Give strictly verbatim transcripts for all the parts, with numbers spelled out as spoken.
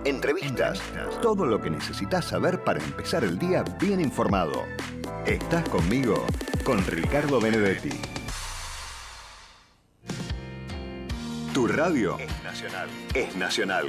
entrevistas, todo lo que necesitas saber para empezar el día bien informado. Estás conmigo, con Ricardo Benedetti. Tu radio es nacional. Es nacional.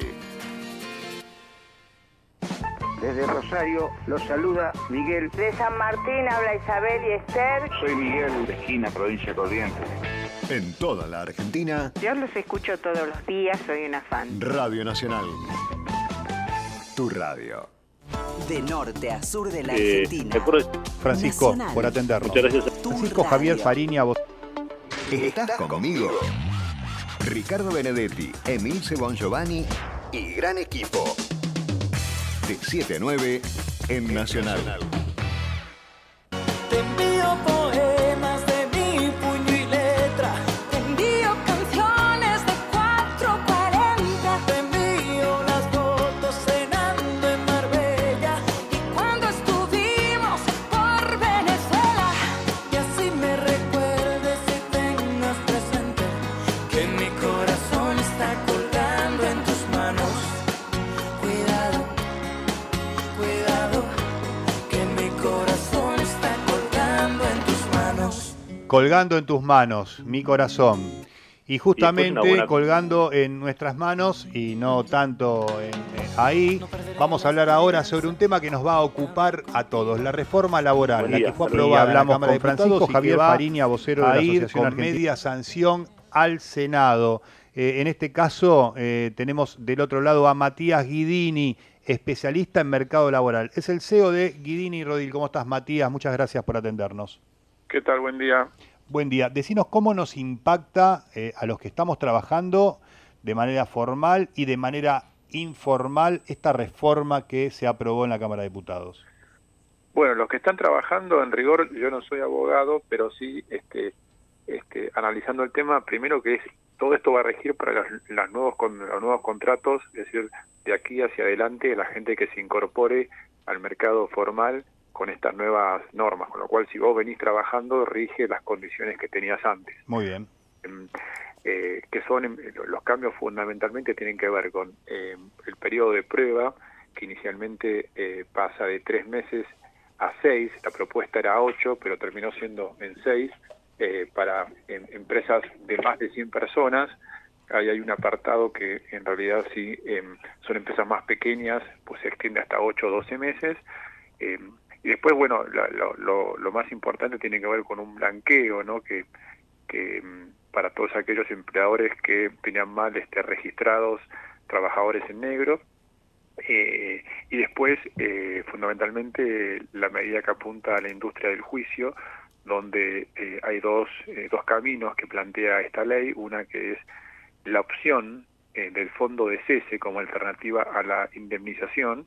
Desde Rosario los saluda Miguel. De San Martín habla Isabel y Esther. Soy Miguel, de Esquina, provincia Corrientes. En toda la Argentina. Yo los escucho todos los días, soy una fan. Radio Nacional. Tu radio. De norte a sur de la Eh, Argentina. Francisco, Nacional. por atendernos. Muchas gracias. Tu Francisco radio. Javier Fariña, vos. ¿Estás conmigo? Ricardo Benedetti, Emilce Bongiovanni y gran equipo. De siete a nueve en Nacional. Te envío poemas de mi puño y letra. Te envío canciones de cuatro cuarenta. Te envío las fotos cenando en Marbella. Y cuando estuvimos por Venezuela. Y así me recuerdes y tengas presente que mi corazón está colgando en tus manos. Cuidado, cuidado, que mi corazón está colgando en tus manos. Colgando en tus manos, mi corazón. Y justamente Y después una buena- colgando en nuestras manos, y no tanto en, eh, ahí, vamos a hablar ahora sobre un tema que nos va a ocupar a todos, la reforma laboral, Buen la día, que fue saludos. aprobada Y en la hablamos Cámara de con Francisco Diputados y Javier que va Fariña, vocero de a la ir Asociación con Argentina. media sanción al Senado. Eh, en este caso eh, tenemos del otro lado a Matías Guidini, especialista en mercado laboral. Es el C E O de Guidini y Rodil. ¿Cómo estás, Matías? Muchas gracias por atendernos. ¿Qué tal? Buen día. Buen día. Decinos cómo nos impacta eh, a los que estamos trabajando de manera formal y de manera informal esta reforma que se aprobó en la Cámara de Diputados. Bueno, los que están trabajando, en rigor, yo no soy abogado, pero sí este, este, analizando el tema, primero que es todo esto va a regir para los, las nuevos, con, los nuevos contratos, es decir, de aquí hacia adelante, la gente que se incorpore al mercado formal con estas nuevas normas, con lo cual si vos venís trabajando, rige las condiciones que tenías antes. Muy bien. Eh, que son em, los cambios fundamentalmente tienen que ver con eh, el periodo de prueba, que inicialmente eh, pasa de tres meses a seis, la propuesta era ocho, pero terminó siendo en seis, eh, para em, empresas de más de cien personas. Ahí hay un apartado que en realidad si eh, son empresas más pequeñas, pues se extiende hasta ocho o doce meses. Eh, y después, bueno, la, lo, lo, lo más importante tiene que ver con un blanqueo, ¿no? Que, que para todos aquellos empleadores que tenían mal este, registrados trabajadores en negro. Eh, y después, eh, fundamentalmente, la medida que apunta a la industria del juicio, donde eh, hay dos, eh, dos caminos que plantea esta ley. Una que es la opción eh, del fondo de cese como alternativa a la indemnización,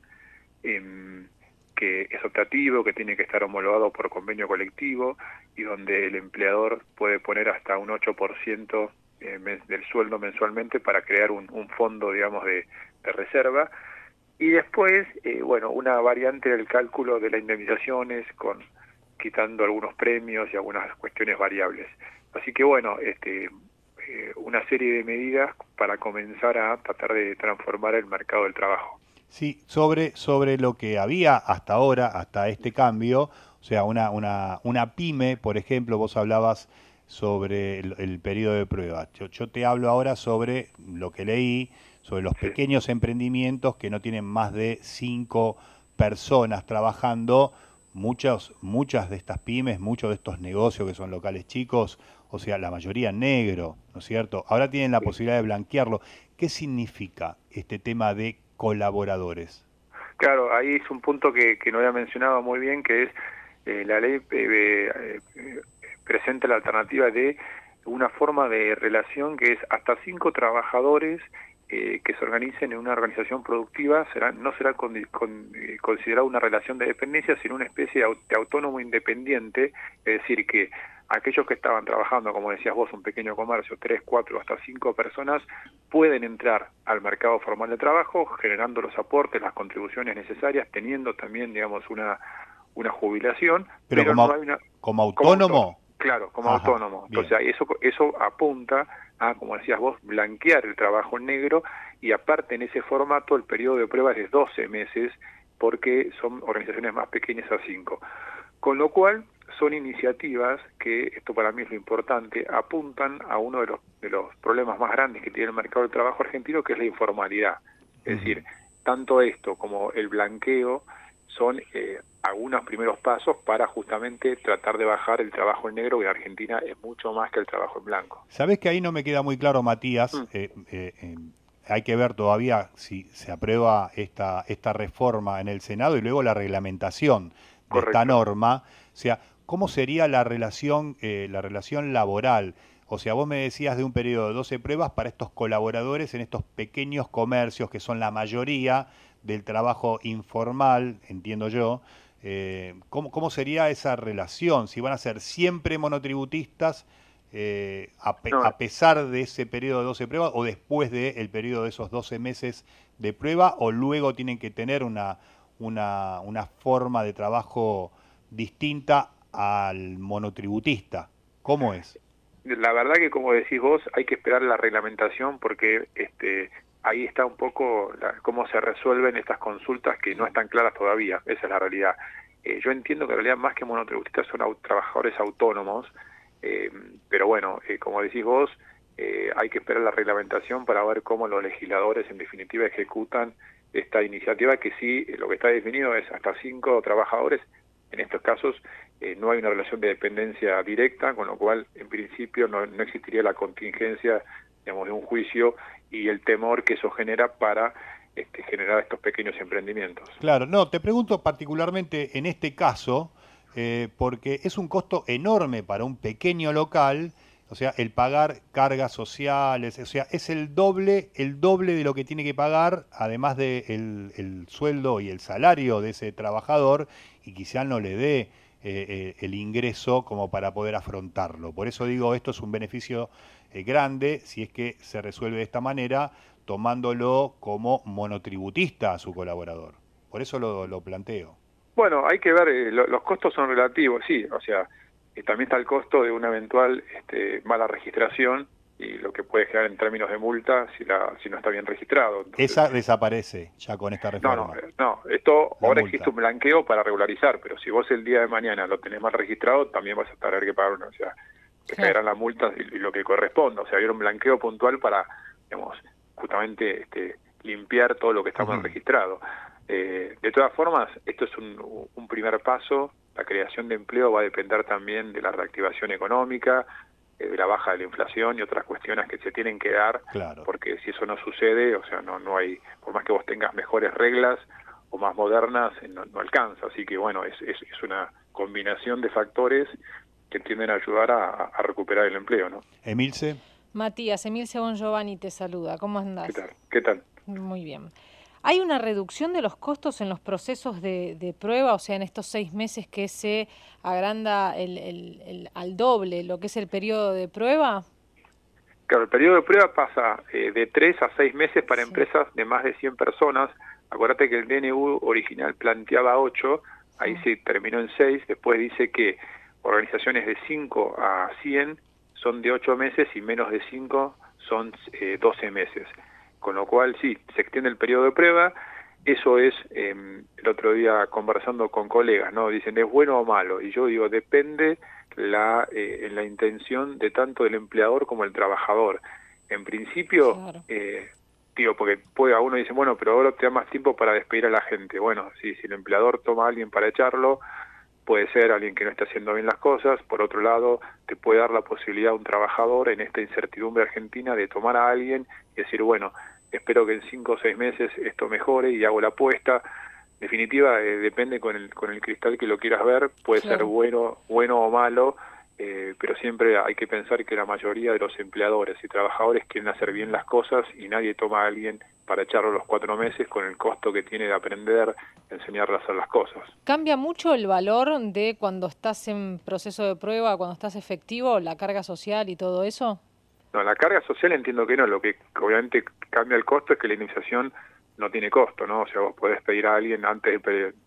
eh, que es optativo, que tiene que estar homologado por convenio colectivo y donde el empleador puede poner hasta un ocho por ciento eh, del sueldo mensualmente para crear un, un fondo, digamos, de, de reserva. Y después, eh, bueno, una variante del cálculo de las indemnizaciones, con quitando algunos premios y algunas cuestiones variables. Así que, bueno, este, eh, una serie de medidas para comenzar a tratar de transformar el mercado del trabajo. Sí, sobre, sobre lo que había hasta ahora, hasta este cambio, o sea, una, una, una pyme, por ejemplo, vos hablabas sobre el, el periodo de prueba. Yo, yo te hablo ahora sobre lo que leí, sobre los Sí. pequeños emprendimientos que no tienen más de cinco personas trabajando. Muchas, muchas de estas pymes, muchos de estos negocios que son locales chicos, o sea, la mayoría negro, ¿no es cierto? Ahora tienen la Sí. posibilidad de blanquearlo. ¿Qué significa este tema de colaboradores? Claro, ahí es un punto que, que no había mencionado muy bien, que es eh, la ley eh, eh, presenta la alternativa de una forma de relación que es hasta cinco trabajadores eh, que se organicen en una organización productiva. Será, no será con, con, eh, considerada una relación de dependencia, sino una especie de, aut de autónomo independiente, es decir, que aquellos que estaban trabajando, como decías vos, un pequeño comercio, tres, cuatro, hasta cinco personas, pueden entrar al mercado formal de trabajo, generando los aportes, las contribuciones necesarias, teniendo también, digamos, una, una jubilación. Pero, pero como, no hay una, como autónomo. como autónomo. Claro, como Ajá, autónomo. bien. Entonces, eso, eso apunta a, como decías vos, blanquear el trabajo en negro, y aparte en ese formato el periodo de prueba es de doce meses, porque son organizaciones más pequeñas a cinco. Con lo cual, son iniciativas que, esto para mí es lo importante, apuntan a uno de los, de los problemas más grandes que tiene el mercado del trabajo argentino, que es la informalidad. Es uh-huh. decir, tanto esto como el blanqueo son eh, algunos primeros pasos para justamente tratar de bajar el trabajo en negro, que en Argentina es mucho más que el trabajo en blanco. ¿Sabés que ahí no me queda muy claro, Matías? Mm. Eh, eh, eh, hay que ver todavía si se aprueba esta, esta reforma en el Senado y luego la reglamentación de Correcto. Esta norma. O sea, ¿cómo sería la relación, eh, la relación laboral? O sea, vos me decías de un periodo de doce pruebas para estos colaboradores en estos pequeños comercios que son la mayoría del trabajo informal, entiendo yo. Eh, ¿cómo, ¿Cómo sería esa relación? Si van a ser siempre monotributistas eh, a, pe no. a pesar de ese periodo de doce pruebas, o después del periodo de esos doce meses de prueba, o luego tienen que tener una, una, una forma de trabajo distinta al monotributista. ¿Cómo es? La verdad que, como decís vos, hay que esperar la reglamentación, porque este ahí está un poco la, cómo se resuelven estas consultas que no están claras todavía. Esa es la realidad. Eh, yo entiendo que en realidad más que monotributistas son au trabajadores autónomos, eh, pero bueno, eh, como decís vos, eh, hay que esperar la reglamentación para ver cómo los legisladores en definitiva ejecutan esta iniciativa, que sí, lo que está definido es hasta cinco trabajadores. En estos casos eh, no hay una relación de dependencia directa, con lo cual en principio no, no existiría la contingencia, digamos, de un juicio y el temor que eso genera para este, generar estos pequeños emprendimientos. Claro, no, te pregunto particularmente en este caso, eh, porque es un costo enorme para un pequeño local, o sea, el pagar cargas sociales, o sea, es el doble, el doble de lo que tiene que pagar, además de el, el sueldo y el salario de ese trabajador, y quizá no le dé eh, eh, el ingreso como para poder afrontarlo. Por eso digo, esto es un beneficio eh, grande, si es que se resuelve de esta manera, tomándolo como monotributista a su colaborador. Por eso lo, lo planteo. Bueno, hay que ver, eh, lo, los costos son relativos, sí, o sea, eh, también está el costo de una eventual este, mala registración y lo que puede generar en términos de multa si la si no está bien registrado. Entonces, esa desaparece ya con esta reforma. No, no, no esto la ahora multa. Existe un blanqueo para regularizar, pero si vos el día de mañana lo tenés mal registrado, también vas a tener que pagar una, o sea, te caerán las multas y, y lo que corresponda. O sea, había un blanqueo puntual para, digamos, justamente este, limpiar todo lo que está mal uh-huh. registrado. Eh, de todas formas, esto es un, un primer paso. La creación de empleo va a depender también de la reactivación económica, eh, de la baja de la inflación y otras cuestiones que se tienen que dar, claro. porque si eso no sucede, o sea, no no hay, por más que vos tengas mejores reglas o más modernas, no, no alcanza. Así que bueno, es, es, es una combinación de factores que tienden a ayudar a, a recuperar el empleo, ¿no? Emilce. Matías, Emilce Bongiovanni te saluda. ¿Cómo andás? ¿Qué tal? ¿Qué tal? Muy bien. ¿Hay una reducción de los costos en los procesos de, de prueba? O sea, en estos seis meses que se agranda el, el, el, al doble lo que es el periodo de prueba. Claro, el periodo de prueba pasa eh, de tres a seis meses para sí. empresas de más de cien personas. Acuérdate que el D N U original planteaba ocho, ahí sí. se terminó en seis. Después dice que organizaciones de cinco a cien son de ocho meses y menos de cinco son eh, doce meses. Con lo cual, sí, se extiende el periodo de prueba. Eso es, eh, el otro día conversando con colegas, ¿no? Dicen, ¿es bueno o malo? Y yo digo, depende la, eh, la intención de tanto del empleador como el trabajador. En principio, claro. eh, digo, porque puede, a uno dice, bueno, pero ahora te da más tiempo para despedir a la gente. Bueno, sí, si el empleador toma a alguien para echarlo, puede ser alguien que no está haciendo bien las cosas. Por otro lado, te puede dar la posibilidad a un trabajador en esta incertidumbre argentina de tomar a alguien y decir, bueno, espero que en cinco o seis meses esto mejore y hago la apuesta. En definitiva, eh, depende con el con el cristal que lo quieras ver, puede claro. ser bueno bueno o malo, eh, pero siempre hay que pensar que la mayoría de los empleadores y trabajadores quieren hacer bien las cosas y nadie toma a alguien para echarlo los cuatro meses con el costo que tiene de aprender, enseñarle a hacer las cosas. ¿Cambia mucho el valor de cuando estás en proceso de prueba, cuando estás efectivo, la carga social y todo eso? No, la carga social entiendo que no, lo que obviamente cambia el costo es que la indemnización no tiene costo, ¿no? O sea, vos podés pedir a alguien antes de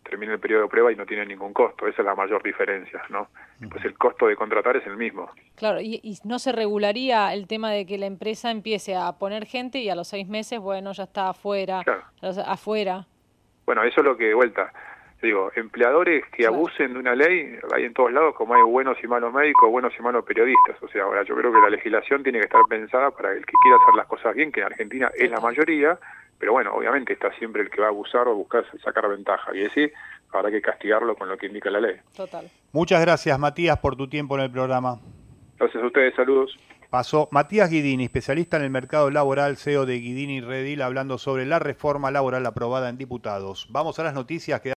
termina el periodo de prueba y no tiene ningún costo. Esa es la mayor diferencia, ¿no? Pues el costo de contratar es el mismo. Claro, y, y no se regularía el tema de que la empresa empiece a poner gente y a los seis meses, bueno, ya está afuera, Claro. afuera. Bueno, eso es lo que de vuelta. Digo, empleadores que Claro. abusen de una ley, hay en todos lados, como hay buenos y malos médicos, buenos y malos periodistas. O sea, ahora yo creo que la legislación tiene que estar pensada para el que quiera hacer las cosas bien, que en Argentina es la mayoría, pero bueno, obviamente está siempre el que va a abusar o buscar sacar ventaja. Y ese habrá que castigarlo con lo que indica la ley. Total. Muchas gracias, Matías, por tu tiempo en el programa. Gracias a ustedes, saludos. Pasó Matías Guidini, especialista en el mercado laboral, C E O de Guidini Redil, hablando sobre la reforma laboral aprobada en diputados. Vamos a las noticias que